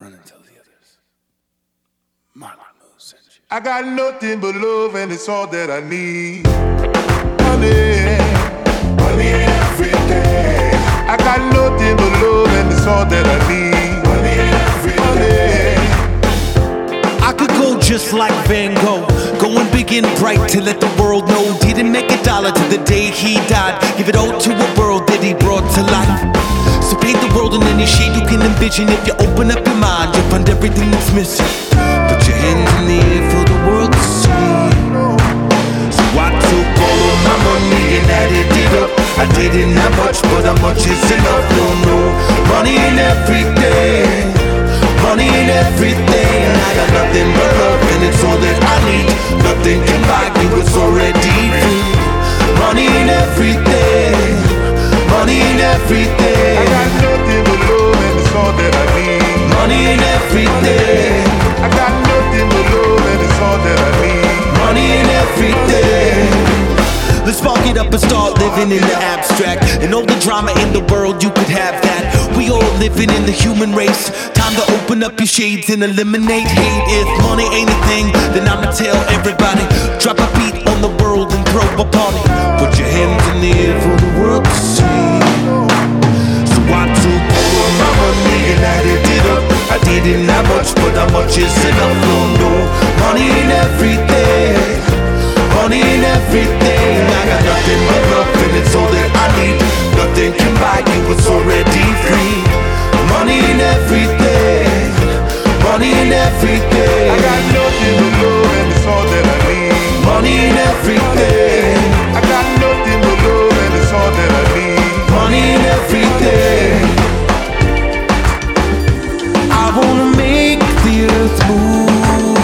Run and tell the others. Marlon Moose sent you. I got nothing but love and it's all that I need. Money, money every day. I got nothing but love and it's all that I need. Money every day. I could go just like Van Gogh, going big and bright to let the world know. Didn't make a dollar to the day he died. Give it all to a world that he brought to life. So paint the world in any shade you can envision. If you open up your mind, you'll find everything that's missing. Put your hands in the air for the world to see. So I took all of my money and added it up. I didn't have much, but how much is enough? No, money ain't everything. Money ain't everything. I got nothing but love and it's all that I need. Nothing can buy you, it's already free. Money ain't everything. Money ain't everything. I got nothing but love and it's all that I need. Money ain't everything. I got nothing but love and it's all that I need. Money ain't everything. Let's spark it up and start living in the abstract. And all the drama in the world, you could have that. We all living in the human race. Time to open up your shades and eliminate hate. If money ain't a thing, then I'ma tell everybody. Drop a beat on the world and throw a party. Put your hands in the air for the world to see. So I took all of my money and added it up. I didn't have much, but how much is enough? No, money ain't everything. Money ain't everything. I got nothing but love and it's all that I need. Nothing can buy you, it's already free. Money ain't everything. Money ain't everything. I got nothing but love and it's all that I need. Money ain't everything. I got nothing but love and it's all that I need. Money ain't everything. I wanna make the earth move.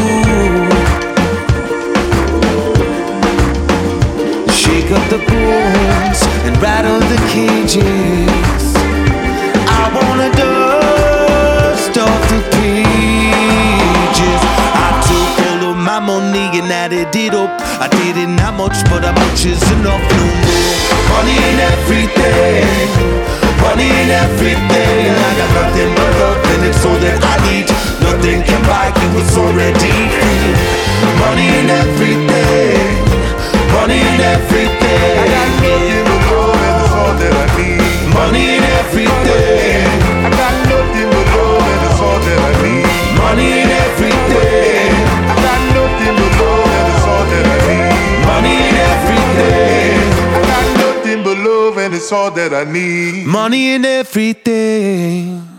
Shake up the bones and rattle the cages. I wanna dust off the pages. I took all of my money and added it up. I didn't have much, but how much is enough? No more. Money ain't everything. Money ain't everything. I got nothing but love and it's all that I need. Nothing can buy you, it's already free. Money ain't everything. Money ain't everything. I got nothing but love and it's all that I need. Money ain't everything. I got nothing but love and it's all that I need. Money ain't everything. I got nothing but love and it's all that I need. Money ain't everything. I got nothing but love and it's all that I need. Money ain't everything.